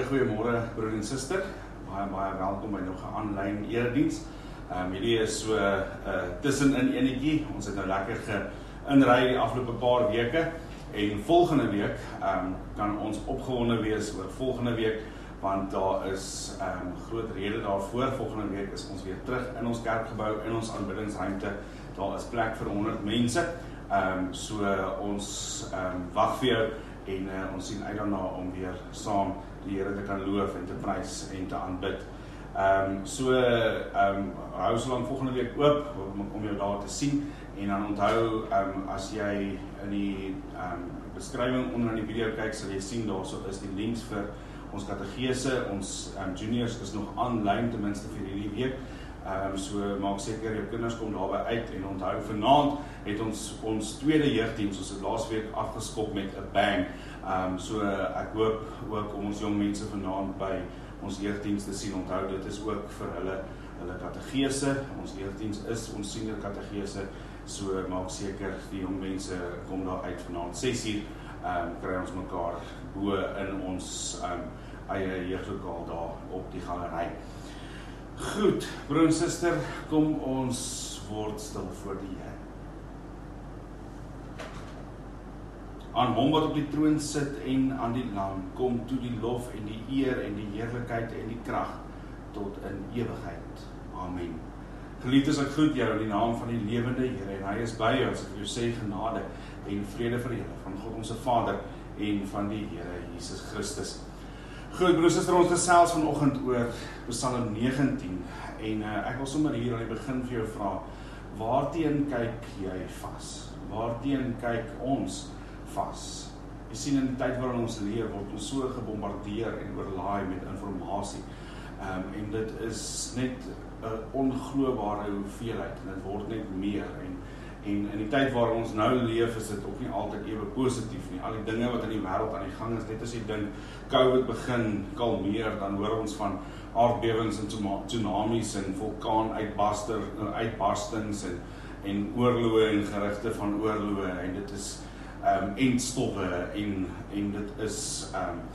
Goeiemôre broer en suster, baie welkom by nog 'n aanlyn erediens. Hierdie is so tussenin enetjie. Ons het nou lekker geinry die afgelope paar weke en volgende week kan ons opgewonde wees oor volgende week, want daar is groot rede daarvoor. Volgende week is ons weer terug in ons kerkgebou, in ons aanbiddingsruimte. Daar is plek vir 100 mense. So ons wag vir jou en ons sien uit daarna om weer saam die Here te kan loof en te prys en te aanbid. Hou so lang volgende week oop om jou daar te sien, en dan onthou, as jy in die beskrywing onder in die video kyk, sal jy sien daar so is die links vir ons kategese. Ons juniors is nog aanlyn, ten minste vir hierdie week. So maak seker jou kinders kom daarby uit, en onthou vanaand het ons tweede jeugteam, soos het laas week afgeskop met 'n bang. So ek hoop ook om ons jong mense vanaand by ons jeugteams te sien. Onthou, dit is ook vir hulle kategese. Ons jeugteams is ons senior kategese, so maak seker die jong mense kom daar uit vanaand 6:00. Kry ons mekaar bo in ons eie jeuglokaal daar op die galery. Goed, broer en suster, kom ons word stil voor die Here. Aan hom wat op die troon sit en aan die Lam, kom toe die lof en die eer en die heerlikheid en die krag tot in ewigheid. Amen. Geliefdes, ek groet jou in die naam van die lewende Here, en hy is by jou, as ek vir jou sê genade en vrede vir julle, van God ons Vader en van die Here Jesus Christus. Goed, broers en susters, ons gesels vanoggend oor Psalm 19, en ek wil sommer hier aan die begin vir jou vra, waarteen kyk jy vas? Waarteen kyk ons vas? Jy sien, in die tyd waarin ons leef, word ons so gebombardeer en oorlaai met informasie, en dit is net 'n ongeloofbare hoeveelheid, en dit word net meer, en in die tyd waar ons nou leef, is dit ook nie altyd ewe positief nie. Al die dinge wat in die wêreld aan die gang is, net as jy dink COVID begin kalmeer, dan hoor ons van aardbewings en tsunamies en vulkaanuitbarstings en oorloë en gerugte van oorloë, en dit is endstowwe en dit is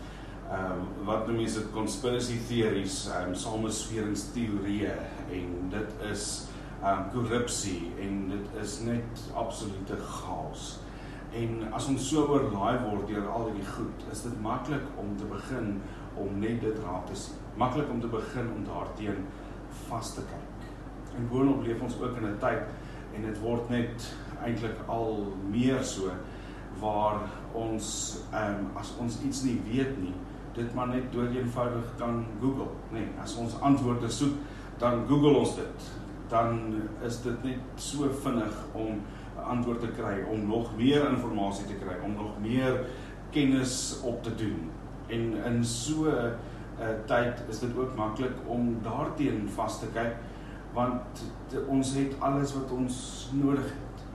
wat noem mense conspiracy theories, samensweringsteorieë, en dit is korrupsie, en dit is net absolute chaos. En as ons so oorlaai word deur al die goed, is dit maklik om te begin om net dit raak te sien. Maklik om te begin om daarteen vas te kyk. En boonop leef ons ook in 'n tyd, en dit word net eintlik al meer so, waar ons, as ons iets nie weet nie, dit maar net doodeenvoudig kan Google. Nee, as ons antwoorde soek, dan Google ons dit. Dan is dit net so vinnig om 'n antwoord te kry, om nog meer inligting te kry, om nog meer kennis op te doen. En in so 'n tyd is dit ook maklik om daarteen vas te kyk, want ons het alles wat ons nodig het.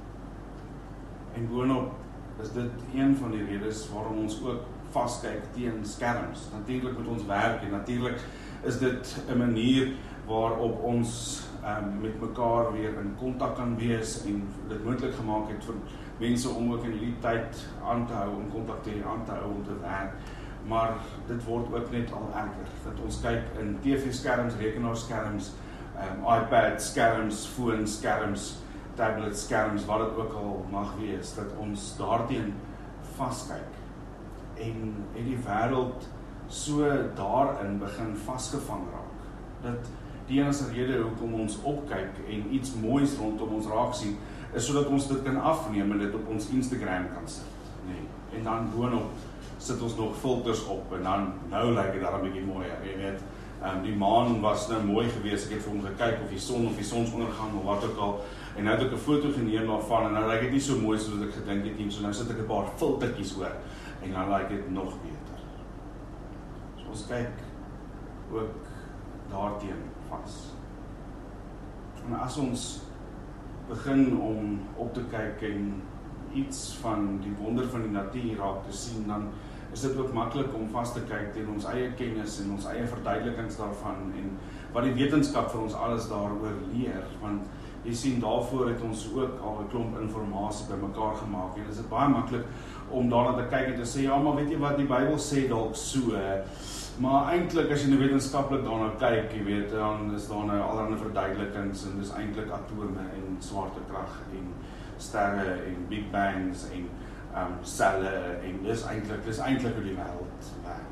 En boonop is dit een van die redes waarom ons ook vaskyk teen skerms. Natuurlik met ons werk, en natuurlik is dit 'n manier waarop ons met mekaar weer in kontak kan wees, en dit moontlik gemaak het vir mense om ook in hierdie tyd aan te hou, om kontak te hê, aan te hou om te werk. Maar dit word ook net al erger, dat ons kyk in TV-skerms, rekenaarskerms, iPad-skerms, foon-skerms, tablet-skerms, wat dit ook al mag wees, dat ons daarteen vaskyk. En die wêreld so daarin begin vasgevang raak, dat die enigste rede hoekom ons opkyk en iets moois rondom ons raak sien, is sodat ons dit kan afneem en dit op ons Instagram kan sit. Nee. En dan boonop sit ons nog filters op, en dan nou lyk dit daar 'n bietjie mooier. Jy weet, die maan was nou mooi geweest, ek het vir hom gekyk of die sonsondergang of wat ook al, en nou het ek 'n foto geneem daarvan, en nou lyk dit nie so mooi soos ek gedink het nie, so nou sit ek 'n paar filtertjies oor, en nou lyk dit nog beter. So ons kyk ook daarteen vas. En as ons begin om op te kyk en iets van die wonder van die natuur raak te sien, dan is dit ook maklik om vas te kyk teen ons eie kennis en ons eie verduidelikings daarvan, en wat die wetenskap vir ons alles daaroor leer, want jy sien, daarvoor het ons ook al 'n klomp inligting bymekaar gemaak, en is dit baie maklik om daarna te kyk en te sê, ja, maar weet jy wat, die Bybel sê dalk so, Maar eintlik as jy nou wetenskaplik daarna kyk, jy weet, dan is daar nou allerlei verduidelikings en dis eintlik atome en swaartekrag en sterre en big bangs en selle en dis eintlik hoe die wêreld werk.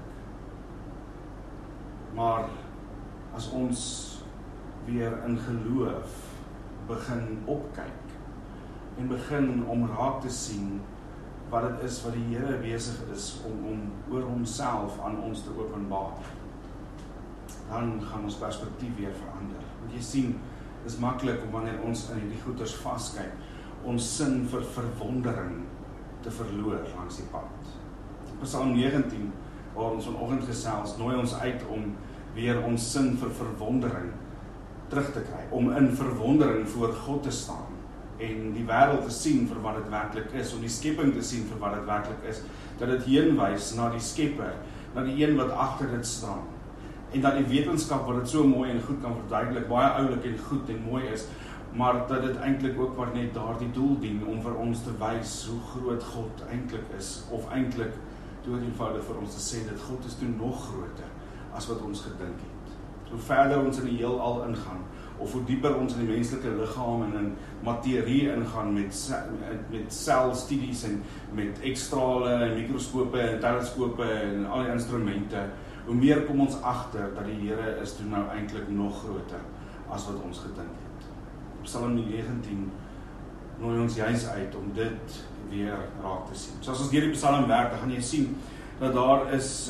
Maar as ons weer in geloof begin opkyk en begin om raak te sien wat dit is wat die Here besig is om oor homself aan ons te openbaar, dan gaan ons perspektief weer verander. Want jy sien, dit is maklik om wanneer ons in die goeters vaskyk, ons sin vir verwondering te verloor langs die pad. Psalm 19, waar ons vanoggend gesels, nooi ons uit om weer ons sin vir verwondering terug te kry, om in verwondering voor God te staan en die wêreld te sien vir wat dit werklik is, om die skepping te sien vir wat dit werklik is, dat dit heenwys na die Skepper, na die een wat agter dit staan, en dat die wetenskap wat dit so mooi en goed kan verduidelik, baie oulik en goed en mooi is, maar dat dit eintlik ook maar net daardie doel dien, om vir ons te wys hoe groot God eintlik is, of eintlik doodeenvoudig vir ons te sê, dat God is toe nog groter, as wat ons gedink het. Hoe verder ons in die heelal ingaan, of hoe dieper ons in die menslike liggaam en in materie ingaan met selstudies en met ekstrale en mikroskope en teleskope en al die instrumente, hoe meer kom ons agter dat die Here is toe nou eintlik nog groter as wat ons gedink het. Psalm 19 nooi ons juis uit om dit weer raak te sien. So as ons deur die Psalm werk, dan gaan jy sien dat daar is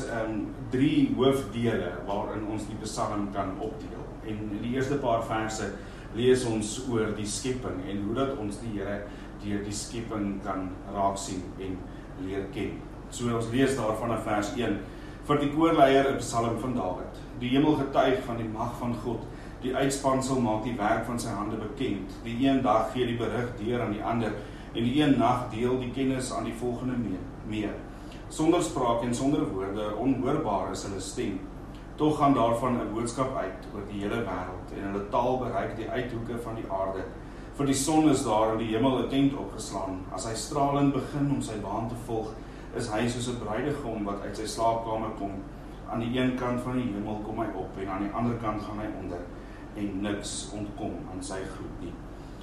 3 hoofdele waarin ons die Psalm kan opdeel. En die eerste paar verse lees ons oor die skepping en hoe dat ons die Here deur die skepping kan raak sien en leer ken. So ons lees daarvan in vers 1. Vir die koorleier 'n Psalm van Dawid. Die hemel getuig van die mag van God. Die uitspansel maak die werk van sy hande bekend. Die een dag gee die berig deur aan die ander en die een nag deel die kennis aan die volgende mee. Sonder spraak en sonder woorde, onhoorbaar is hulle stem. Tog gaan daarvan 'n boodskap uit oor die hele wêreld en hulle taal bereik die uithoeke van die aarde. Vir die son is daar in die hemel 'n tent opgeslaan. As hy stralend begin om sy baan te volg, is hy soos 'n bruidegom wat uit sy slaapkamer kom. Aan die een kant van die hemel kom hy op en aan die ander kant gaan hy onder en niks ontkom aan sy gloed nie.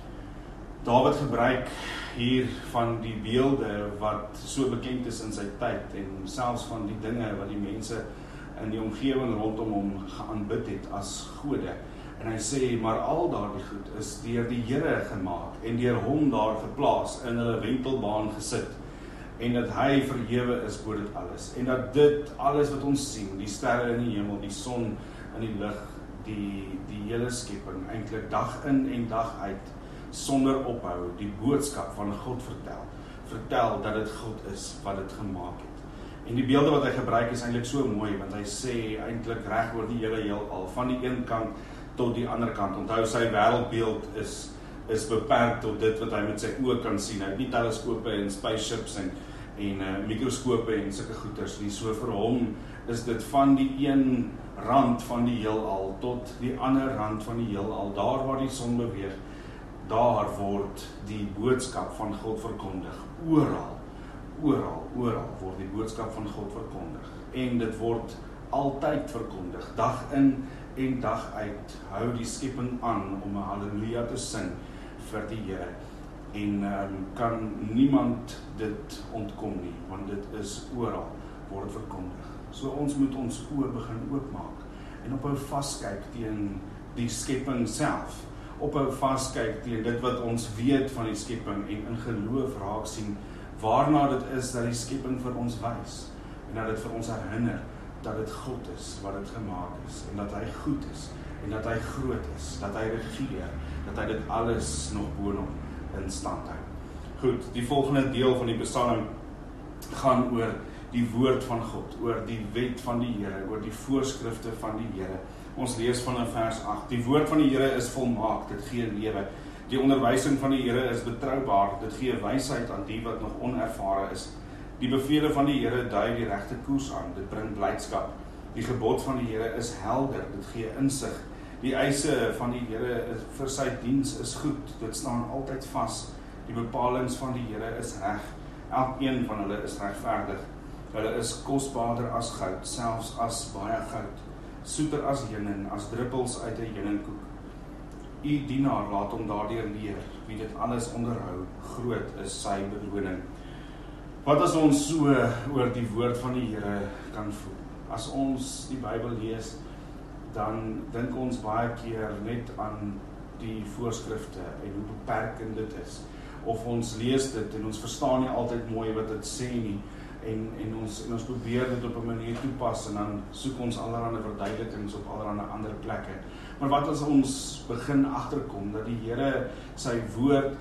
Dawid gebruik hier van die beelde wat so bekend is in sy tyd en selfs van die dinge wat die mense in die omgewing rondom hom geaanbid het as gode. En hy sê, maar al daardie goed is deur die Here gemaak en deur hom daar geplaas in hulle wentelbaan gesit. En dat hy verhewe is bo dit alles. En dat dit alles wat ons sien, die sterre in die hemel, die son in die lug, die hele skepping, eintlik dag in en dag uit, sonder ophou, die boodskap van God vertel dat dit God is wat dit gemaak het. En die beelde wat hy gebruik is eintlik so mooi, want hy sê eintlik reg oor die hele heelal, van die een kant tot die ander kant. Onthou, sy wêreldbeeld is beperk tot dit wat hy met sy oë kan sien. Hy het nie teleskope en spaceships en mikroskope en sulke goeters nie. So vir hom is dit van die een rand van die heelal tot die ander rand van die heelal. Daar waar die son beweeg, daar word die boodskap van God verkondig. Oral word die boodskap van God verkondig. En dit word altyd verkondig. Dag in en dag uit hou die skepping aan om 'n halleluja te sing vir die Here. En kan niemand dit ontkom nie, want dit is oral word verkondig. So ons moet ons oë begin oopmaak en ophou vaskyk teen die skepping self. Ophou vaskyk teen dit wat ons weet van die skepping en in geloof raak sien waarna dit is dat die skepping vir ons wys en dat dit vir ons herinner dat dit God is wat dit gemaak is en dat hy goed is en dat hy groot is, dat hy regeer, dat hy dit alles nog boonop in stand hou. Goed, die volgende deel van die Psalm gaan oor die woord van God, oor die wet van die Here, oor die voorskrifte van die Here. Ons lees van in vers 8. Die woord van die Here is volmaak, dit gee lewe. Die onderwysing van die Here is betroubaar, dit gee wysheid aan die wat nog onervare is. Die bevele van die Here dui die regte koers aan, dit bring blydskap. Die gebod van die Here is helder, dit gee insig. Die eise van die Here vir sy diens is goed, dit staan altyd vas. Die bepalings van die Here is reg, elkeen van hulle is regverdig. Hulle is kosbaarder as goud, selfs as baie goud, soeter as heuning, as druppels uit 'n heuningkoek. U dienaar laat hom daardeur leer, wie dit alles onderhou, groot is sy beloning. Wat as ons so oor die woord van die Here kan voel? As ons die Bybel lees, dan dink ons baie keer net aan die voorskrifte en hoe beperkend dit is. Of ons lees dit en ons verstaan nie altyd mooi wat dit sê nie, en ons probeer dit op 'n manier toepas en dan soek ons allerlei verduidelikings op allerlei ander plekke. Maar wat as ons begin agterkom dat die Here sy woord,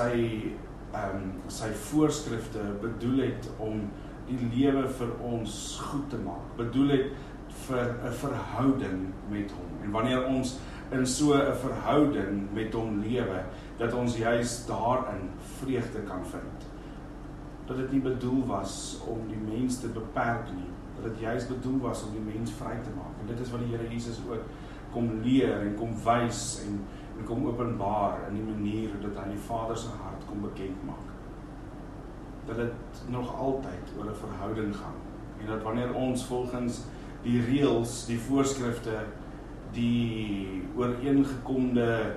sy voorskrifte bedoel het om die lewe vir ons goed te maak, bedoel het vir 'n verhouding met hom. En wanneer ons in so 'n verhouding met hom lewe, dat ons juis daarin vreugde kan vind. Dat dit nie bedoel was om die mens te beperk nie, dat dit juis bedoel was om die mens vry te maak. En dit is wat die Here Jesus ook kom leer en kom wys en kom openbaar in die manier dat hy die Vader se hart kom bekend maak. Dat dit nog altyd oor 'n verhouding gaan. En dat wanneer ons volgens die reëls, die voorskrifte, die ooreengekomde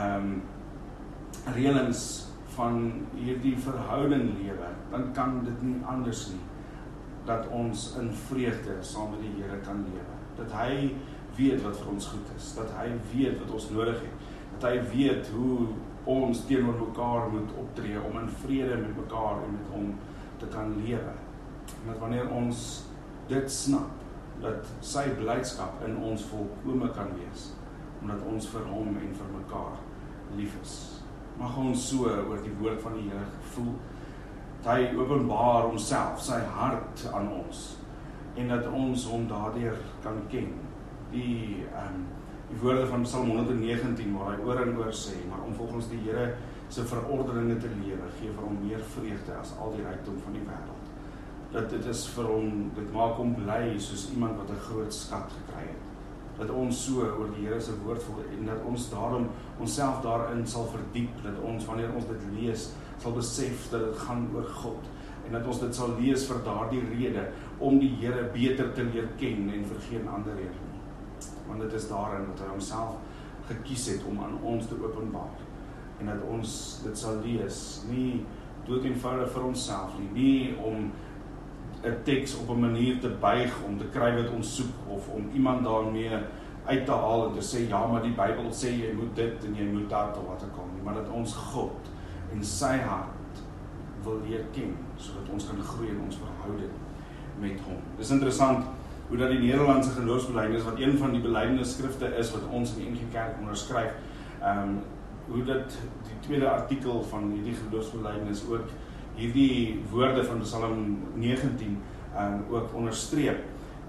reëlings van hierdie verhouding lewe, dan kan dit nie anders nie, dat ons in vreugde saam met die Here kan lewe. Dat hy weet wat vir ons goed is, dat hy weet wat ons nodig het, dat hy weet hoe ons teenoor mekaar moet optree, om in vrede met mekaar en met hom te kan lewe. En dat wanneer ons dit snap, dat sy blydskap in ons volkome kan wees, omdat ons vir hom en vir mekaar lief is. Mag ons so oor die woord van die Here voel, dat hy openbaar homself, sy hart aan ons, en dat ons hom daardeur kan ken. Die woorde van Psalm 119, waar hy oor en oor sê, maar om volgens die Here se verordeninge te lewe, gee vir hom meer vreugde as al die rykdom van die wêreld. Dat dit is vir hom, dit maak hom bly soos iemand wat 'n groot skat gekry het. Dat ons so oor die Here se woord voel en dat ons daarom onsself daarin sal verdiep, dat ons wanneer ons dit lees, sal besef dat dit gaan oor God en dat ons dit sal lees vir daardie rede om die Here beter te leer ken en vir geen ander rede nie. Want dit is daarin dat hy homself gekies het om aan ons te openbaar en dat ons dit sal lees, nie dood eenvoudig vir onsself nie om 'n teks op 'n manier te buig om te kry wat ons soek of om iemand daarmee uit te haal en te sê ja, maar die Bybel sê jy moet dit en jy moet dat of wat ook al nie, maar dat ons God en sy hart wil leer ken sodat ons kan groei in ons verhouding met hom. Dis interessant hoe dat die Nederlandse geloofsbelijdenis, wat een van die belijdenisskrifte is wat ons in die NG Kerk onderskryf, hoe dat die tweede artikel van hierdie geloofsbelijdenis ook hierdie woorde van Psalm 19 ook onderstreep.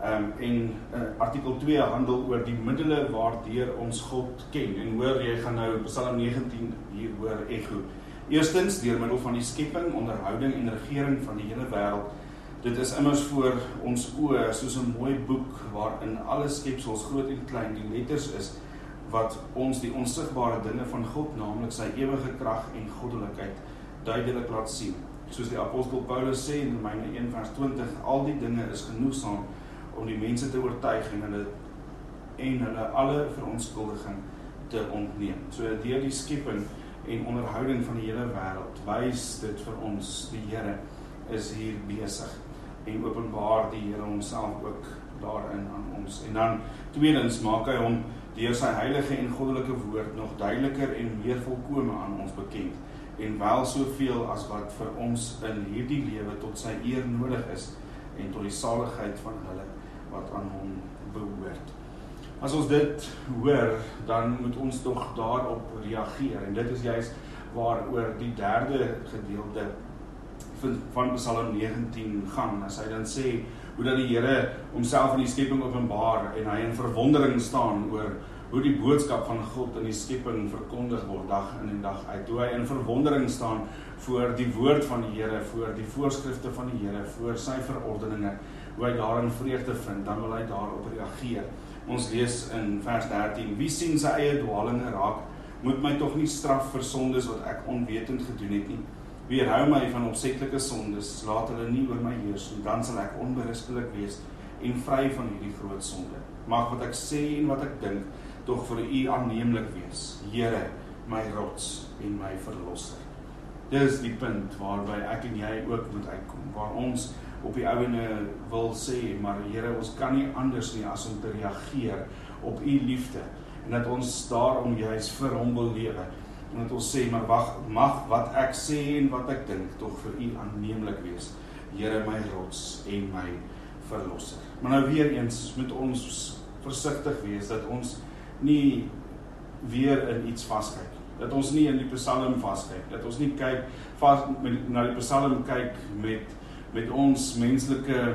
En artikel 2 handel oor die middele waardeur ons God ken. En hoor, jy gaan nou Psalm 19 hier hoor echo. Eerstens, deur middel van die skepping, onderhouding en regering van die hele wêreld. Dit is immers voor ons oë soos 'n mooi boek waarin alle skepsels, groot en klein, die letters is wat ons die onsigbare dinge van God, naamlik sy ewige krag en goddelikheid, duidelik laat sien. Soos die apostel Paulus sê in Romeine 1 vers 20, al die dinge is genoegsaam om die mense te oortuig en hulle alle verontskuldiging te ontneem. So deur die skepping en onderhouding van die hele wêreld wys dit vir ons, die Here is hier besig en openbaar die Here homself ook daarin aan ons. En dan tweedens maak hy hom deur sy heilige en goddelike woord nog duideliker en meer volkome aan ons bekend, en wel soveel as wat vir ons in hierdie lewe tot sy eer nodig is en tot die saligheid van hulle wat aan hom behoort. As ons dit hoor, dan moet ons tog daarop reageer, en dit is juist waaroor die derde gedeelte van Psalm 19 gaan, as hy dan sê hoe dat die Here homself in die skepping openbaar en hy in verwondering staan oor hoe die boodskap van God in die skepping verkondig word dag in en dag uit, hoe hy in verwondering staan voor die woord van die Here, voor die voorskrifte van die Here, voor sy verordeninge, hoe hy daarin vreugde vind, dan wil hy daarop reageer. Ons lees in vers 13, wie sien sy eie dwalinge raak, moet my tog nie straf vir sondes wat ek onwetend gedoen het nie. weerhou my van opsetlike sondes, laat hulle nie oor my heers nie, dan sal ek onberispelik wees en vry van hierdie groot sonde. Mag wat ek sê en wat ek dink, tog vir u aanneemlik wees, Here, my rots en my verlosser. Dis die punt waarby ek en jy ook moet uitkom, waar ons op die ouene wil sê, maar Here, ons kan nie anders nie as om te reageer op u liefde, en dat ons daarom juist vir hom wil lewe, en dat ons sê, maar mag wat ek sê en wat ek dink, tog vir u aanneemlik wees, Here, my rots en my verlosser. Maar nou weer eens moet ons versigtig wees, dat ons nie weer in iets vastkyk, dat ons nie in die Psalm vastkyk, dat ons nie na die Psalm kyk met ons menslike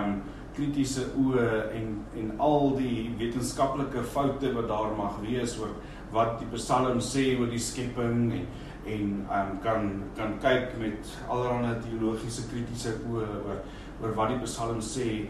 kritiese oë en al die wetenskaplike foute wat daar mag wees oor wat die Psalm sê oor die skepping en kan kyk met allerlei teologiese kritiese oë oor wat die Psalm sê,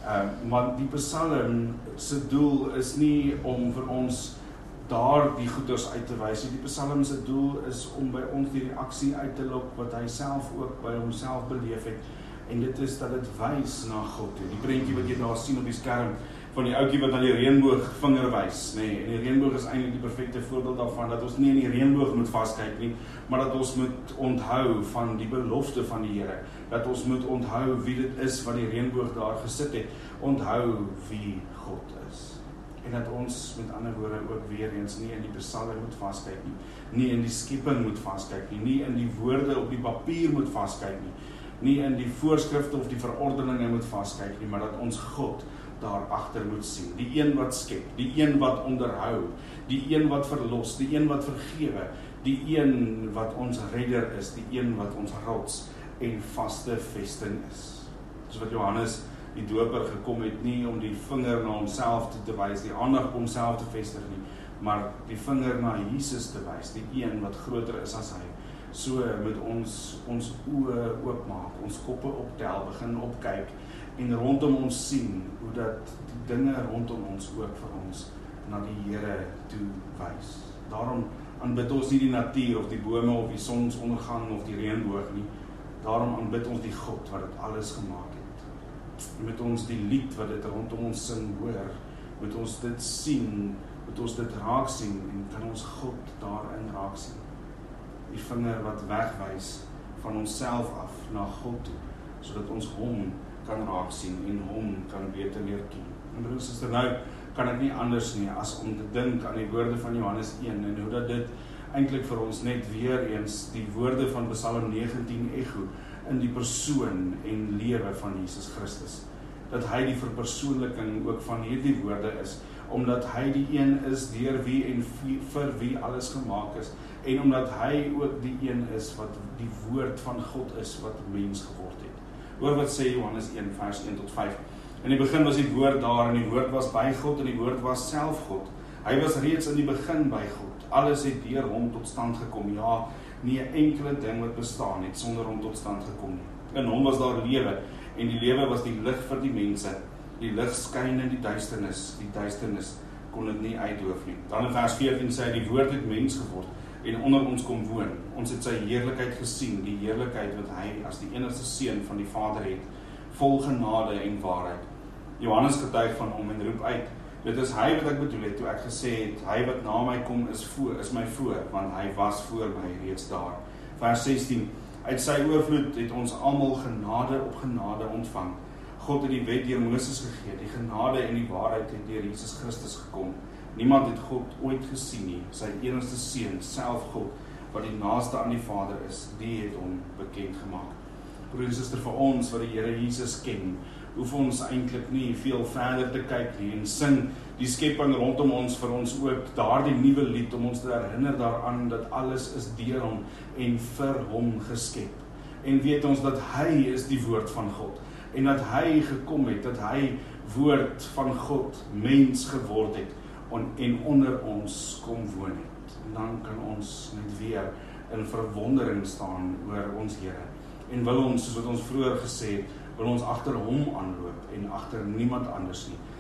maar die Psalm se doel is nie om vir ons daar die goeders uit te wys. Die Psalm se doel is om by ons die reaksie uit te lok wat hy self ook by homself beleef het, en dit is dat dit wys na God toe. Die prentjie wat jy daar sien op die skerm van die ouetjie wat aan die reënboog vinger wys, nee, en die reënboog is eintlik die perfekte voorbeeld daarvan, dat ons nie in die reënboog moet vaskyk nie, maar dat ons moet onthou van die belofte van die Here, dat ons moet onthou wie dit is wat die reënboog daar gesit het, onthou wie God is. En dat ons met ander woorde ook weer eens nie in die Psalm moet vaskyk nie in die skepping moet vaskyk nie in die woorde op die papier moet vaskyk nie in die voorskrifte of die verordeninge moet vaskyk nie, maar dat ons God daar agter moet sien. Die een wat skep, die een wat onderhou, die een wat verlos, die een wat vergewe, die een wat ons redder is, die een wat ons rots en vaste vesting is. Dis wat Johannes die doper gekom het, nie om die vinger na homself te wys, die aandag op homself te vestig nie, maar die vinger na Jesus te wys, die een wat groter is as hy. So moet ons oë oopmaak, ons koppe optel, begin opkyk en rondom ons sien hoe dat die dinge rondom ons ook vir ons na die Here toe wys. Daarom aanbid ons nie die natuur of die bome of die sonsondergang of die reënboog nie. Daarom aanbid ons die God wat dit alles gemaak het. En met ons die lied wat dit rondom ons sing hoor, moet ons dit sien, moet ons dit raak sien en kan ons God daarin raak sien. Die vinger wat wegwys van onsself af na God toe, sodat ons hom kan raak sien en hom kan beter leer ken. En broer en suster, nou kan ek nie anders nie as om te dink aan die woorde van Johannes 1 en hoe dat dit eintlik vir ons net weer eens die woorde van Psalm 19 echo in die persoon en lewe van Jesus Christus. Dat hy die verpersoonliking ook van hierdie woorde is, omdat hy die een is deur wie en vir wie alles gemaak is, en omdat hy ook die een is wat die woord van God is wat mens geword het. Hoor wat sê Johannes 1 vers 1 tot 5. In die begin was die woord daar, en die woord was by God, en die woord was self God. Hy was reeds in die begin by God. Alles het deur hom tot stand gekom. Ja, nie 'n enkele ding wat bestaan het sonder hom tot stand gekom nie. In hom was daar lewe, en die lewe was die lig vir die mense. Die lig skyn in die duisternis kon dit nie uitdoof nie. Dan in vers 14 sê hy, die woord het mens geword en onder ons kom woon. Ons het sy heerlikheid gesien, die heerlikheid wat hy as die enigste seun van die Vader het, vol genade en waarheid. Johannes getuig van hom en roep uit, dit is hy wat ek bedoel het, toe ek gesê het, hy wat na my kom is my voor, want hy was voor my reeds daar. Vers 16, uit sy oorvloed het ons almal genade op genade ontvang. God het die wet deur Moses gegee, die genade en die waarheid het deur Jesus Christus gekom. Niemand het God ooit gesien nie, sy enigste seun, self God, wat die naaste aan die Vader is, die het hom bekend gemaak. Broer en suster, vir ons wat die Here Jesus ken, hoef ons eintlik nie veel verder te kyk nie en sing die skepping rondom ons vir ons ook daardie nuwe lied om ons te herinner daaraan dat alles is deur hom en vir hom geskep. En weet ons dat hy is die woord van God en dat hy gekom het, dat hy woord van God mens geword het en onder ons kom woon het. En dan kan ons net weer in verwondering staan oor ons Here. En wil ons, soos wat ons vroeër gesê het, wil ons agter hom aanloop en agter niemand anders nie.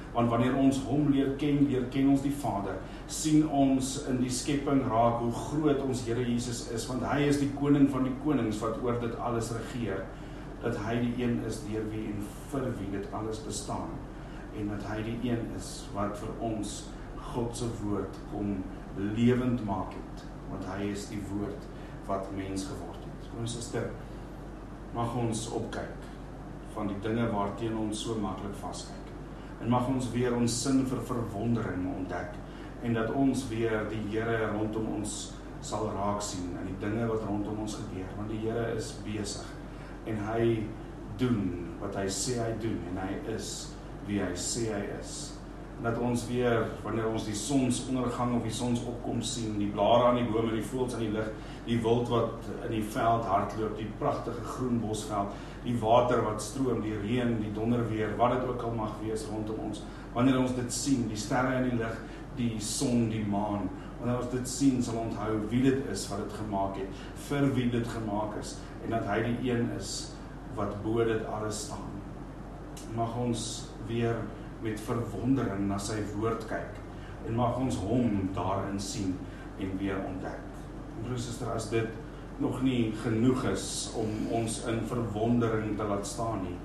Want wanneer ons hom leer ken ons die Vader, sien ons in die skepping raak hoe groot ons Here Jesus is, want hy is die koning van die konings wat oor dit alles regeer, dat hy die een is deur wie en vir wie dit alles bestaan, en dat hy die een is wat vir ons God se woord kom lewend maak het, want hy is die woord wat mens geword het. Broer en suster, mag ons opkyk van die dinge waarteen ons so maklik vaskyk, en mag ons weer ons sin vir verwondering ontdek, en dat ons weer die Here rondom ons sal raak sien, en die dinge wat rondom ons gebeur, want die Here is besig, en hy doen wat hy sê hy doen, en hy is wie hy sê hy is. En dat ons weer, wanneer ons die sonsondergang of die sonsopkom sien, die blare aan die bome, die voëls aan die lug, die wild wat in die veld hardloop, die pragtige groen bosveld, die water wat stroom, die reën, die donderweer, wat dit ook al mag wees rondom ons, wanneer ons dit sien, die sterre in die lig, die son, die maan, wanneer ons dit sien, sal onthou wie dit is wat dit gemaak het, vir wie dit gemaak is, en dat hy die een is wat bo dit alles staan. Mag ons weer met verwondering na sy woord kyk, en mag ons hom daarin sien en weer ontdek. Broer en suster, as dit nog nie genoeg is om ons in verwondering te laat staan nie,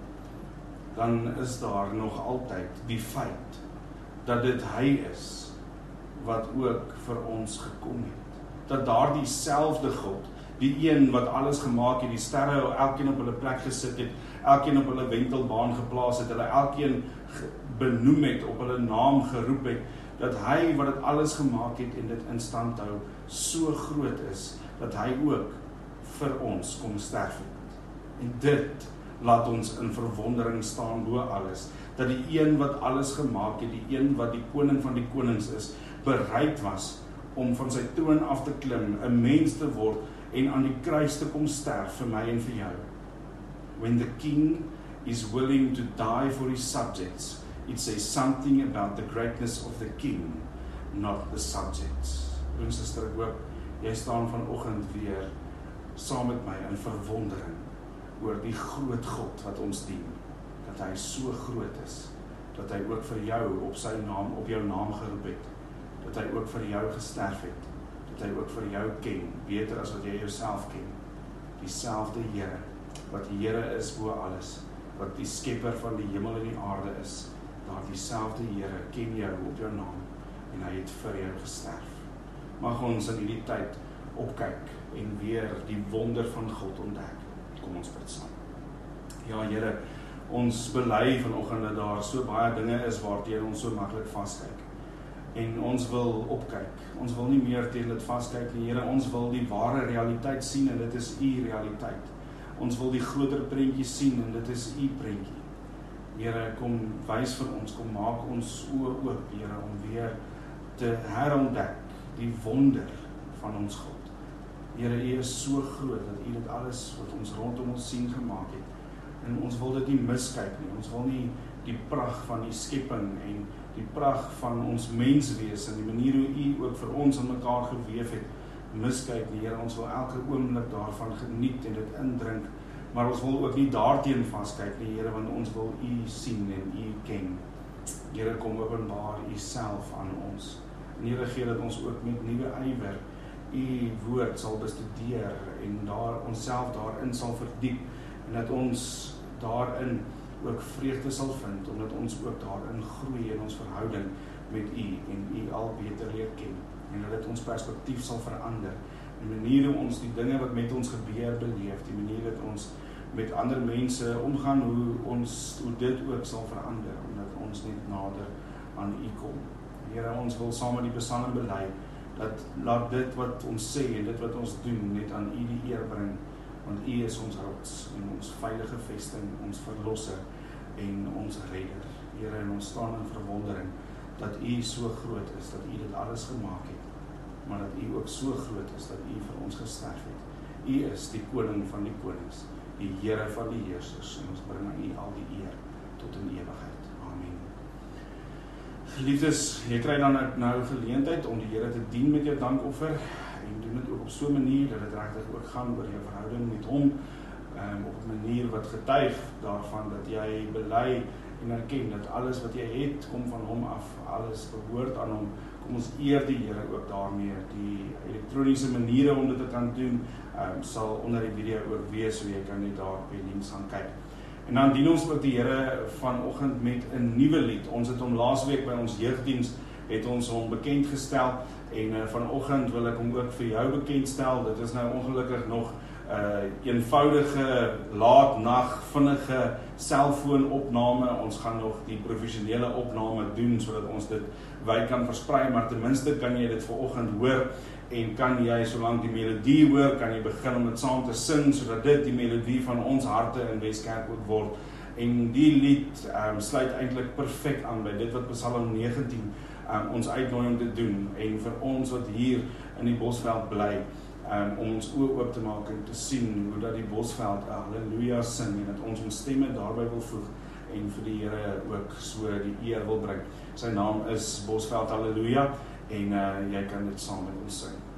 dan is daar nog altyd die feit dat dit hy is wat ook vir ons gekom het. Dat daar dieselfde God, die een wat alles gemaak het, die sterre elkeen op hulle plek gesit het, elkeen op hulle wentelbaan geplaas het, hulle elkeen benoem het, op hulle naam geroep het, dat hy wat dit alles gemaak het en dit in stand hou, so groot is, dat hy ook vir ons kom sterf het. En dit laat ons in verwondering staan bo alles, dat die een wat alles gemaak het, die een wat die koning van die konings is, bereid was om van sy troon af te klim, 'n mens te word en aan die kruis te kom sterf vir my en vir jou. When the king is willing to die for his subjects, it says something about the greatness of the king, not the subjects. Broer en suster, ek hoop jy staan vanoggend weer saam met my in verwondering oor die groot God wat ons dien, dat hy so groot is, dat hy ook vir jou op sy naam, op jou naam geroep het, dat hy ook vir jou gesterf het, dat hy ook vir jou ken, beter as wat jy jouself ken, dieselfde Here, wat die Here is bo alles, wat die skepper van die hemel en die aarde is, daar dieselfde Here ken jou op jou naam, en hy het vir jou gesterf. Mag ons in hierdie tyd opkyk, en weer die wonder van God ontdek. Kom ons bid saam. Ja Here, ons bely vanoggend dat daar so baie dinge is waarteen ons so maklik vaskyk. En ons wil opkyk, ons wil nie meer teen dit vaskyk nie, Here, ons wil die ware realiteit sien, en dit is u realiteit. Ons wil die groter prentjie sien, en dit is u prentjie. Here, kom wys vir ons, kom maak ons oë oop, Here, om weer te herontdek die wonder van ons God. Here, u is so groot, dat u dit alles wat ons rondom ons sien gemaak het, en ons wil dit nie miskyk nie, ons wil nie die pragt van die skepping, en die pragt van ons menswees, en die manier hoe u ook vir ons aan mekaar geweef het, miskyk nie, Here, ons wil elke oomblik daarvan geniet en dit indrink, maar ons wil ook nie daarteen vaskyk nie, Here, want ons wil u sien en u ken. Here, kom openbaar u self aan ons. En Here, gee dat ons ook met nuwe ywer u woord sal bestudeer en onsself daarin sal verdiep, en dat ons daarin ook vreugde sal vind, omdat ons ook daarin groei in ons verhouding met u en u al beter leer ken, en dat dit ons perspektief sal verander, die manier hoe ons die dinge wat met ons gebeur beleef, die manier dat ons met ander mense omgaan, hoe dit ook sal verander, omdat ons net nader aan u kom. Here, ons wil saam met die Psalm bely, dat laat dit wat ons sê en dit wat ons doen, net aan u die eer bring, want u is ons rots en ons veilige vesting, ons verlosser en ons redder. Here, en ons staan in verwondering, dat u so groot is, dat u dit alles gemaak het, maar dat u ook so groot is, dat u vir ons gesterf het. U is die koning van die konings, die Here van die heersers, en ons bring aan u al die eer tot in ewigheid. Amen. Geliefdes, jy kry dan nou geleentheid om die Here te dien met jou dankoffer, en doen dit ook op so 'n manier, dat dit regtig ook gaan oor jou verhouding met hom, op 'n manier wat getuig daarvan, dat jy bely en erken dat alles wat jy het, kom van hom af, alles behoort aan hom. Kom ons eer die Here ook daarmee. Die elektroniese maniere om dit te kan doen, sal onder die video ook wees, so jy kan net daar op die links gaan kyk. En dan dien ons ook die Here vanoggend met 'n nuwe lied. Ons het hom laasweek by ons jeugdiens, het ons hom bekend gestel, en vanoggend wil ek hom ook vir jou bekendstel. Dit is nou ongelukkig nog eenvoudige, laatnag, vinnige selfoonopname. Ons gaan nog die professionele opname doen, sodat ons dit wyd kan versprei, maar ten minste kan jy dit vanoggend hoor, en kan jy, solank die melodie hoor, kan jy begin om dit saam te sing, sodat dit die melodie van ons harte in Weskerk ook word. En die lied sluit eintlik perfek aan by dit wat Psalm 19 ons uitnooi om te doen, en vir ons wat hier in die Bosveld bly, om ons oë oop te maak en te sien hoe dat die Bosveld halleluja sing, en dat ons stemme daarby wil voeg, en vir die Here ook so die eer wil bring. Sy naam is Bosveld Halleluja, en jy kan dit saam met ons sing.